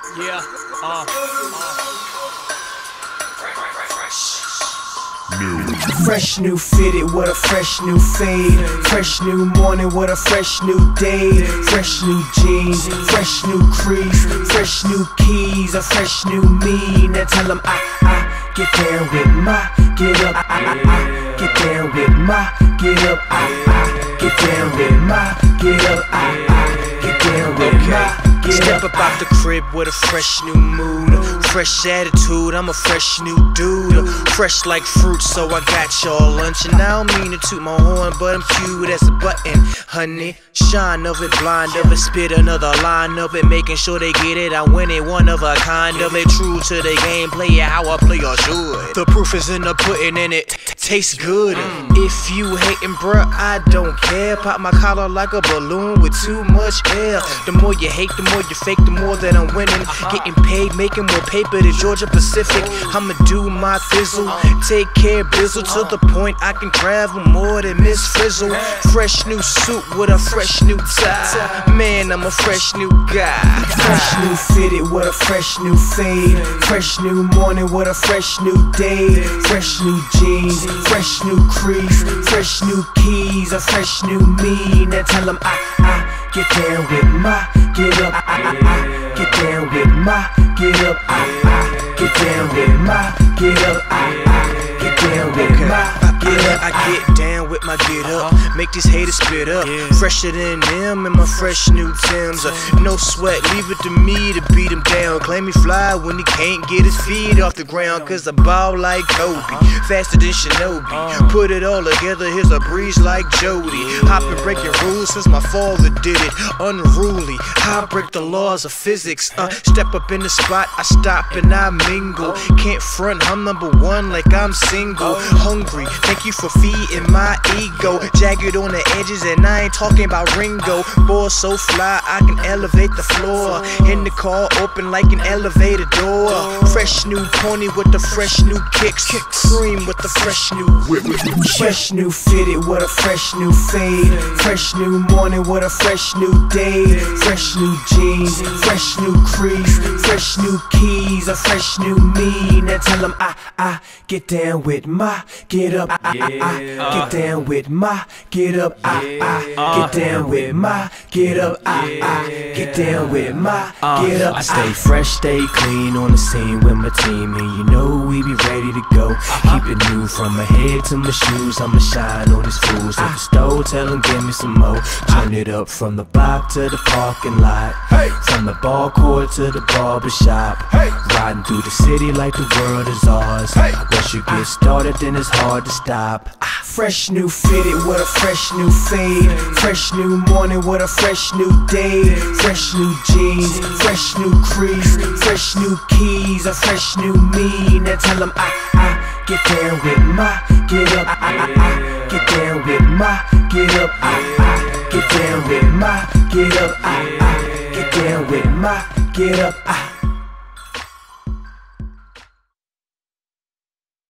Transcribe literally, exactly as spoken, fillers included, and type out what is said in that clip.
Yeah, uh, uh. New. Fresh new fitted, what a fresh new fade. Fresh new morning, what a fresh new day. Fresh new jeans, fresh new crease. Fresh new keys, a fresh new me. Now tell them I, I, get down with my, get up, I, I, I, get down with my, get up, I, I, get down with my, get up, I, I, get down with my. Step up out the crib with a fresh new mood, fresh attitude, I'm a fresh new dude. Fresh like fruit, so I got y'all lunch. And I don't mean to toot my horn, but I'm cute as a button. Honey, shine of it, blind of it, spit another line of it, making sure they get it. I win it, one of a kind of it. True to the game, play it how a player should. The proof is in the pudding and it tastes good. If you hating, bruh, I don't care. Pop my collar like a balloon with too much air. The more you hate, the more you fake, the more that I'm winning. Getting paid, making more paper than Georgia Pacific. I'ma do my thizzle, take care, bizzle, to the point I can travel more than Miss Frizzle. Fresh new suit with a fresh new tie. Man, I'm a fresh new guy. Fresh new fitted, what a fresh new fade. Fresh new morning, what a fresh new day. Fresh new jeans, fresh new crease. Fresh new keys, a fresh new me. Now tell them I, I, get down with my, get up, I, I, I, get down with my, get up, I, I, get down with my, get up, I, I, get down with my. I get down with my get up, make these haters spit up. Fresher than them in my fresh new Timbs. Uh, no sweat, leave it to me to beat him down. Claim he fly when he can't get his feet off the ground. Cause I ball like Kobe, faster than Shinobi. Put it all together, here's a breeze like Jody. Hopping, breaking rules since my father did it. Unruly, I break the laws of physics. Uh, step up in the spot, I stop and I mingle. Can't front, I'm number one like I'm single. Hungry, thank you for feeding my ego. Jagged on the edges and I ain't talking about Ringo. Boy so fly I can elevate the floor. In the car open like an elevator door. Fresh new pony with the fresh new kicks. Cream with the fresh new whip. Fresh new fitted, what a fresh new fade. Fresh new morning, what a fresh new day. Fresh new jeans, fresh new crease. Fresh new keys, a fresh new me. Now tell them I, I, get down with my, get up, I, I, I, get down with my, get up, I, I, get down with my, get up, I, I, get down with my, get up. I stay fresh, stay clean on the scene with my team, and you know we be ready to go. Keep it new from my head to my shoes. I'ma shine on these fools at the store. Tell them give me some more. Turn it up from the block to the parking lot, from the ball court to the barber shop. Riding through the city like the world is ours. Once you get started, then it's hard to stop. Fresh new fitted, what a fresh new fade. Fresh new morning, what a fresh new day. Fresh new jeans, fresh new crease. Fresh new keys, a fresh new me. Now tell them I, I, get down with my, get up, I, I, I, get down with my, get up, I, I, get down with my, get up, I, I, get down with my, get up, I.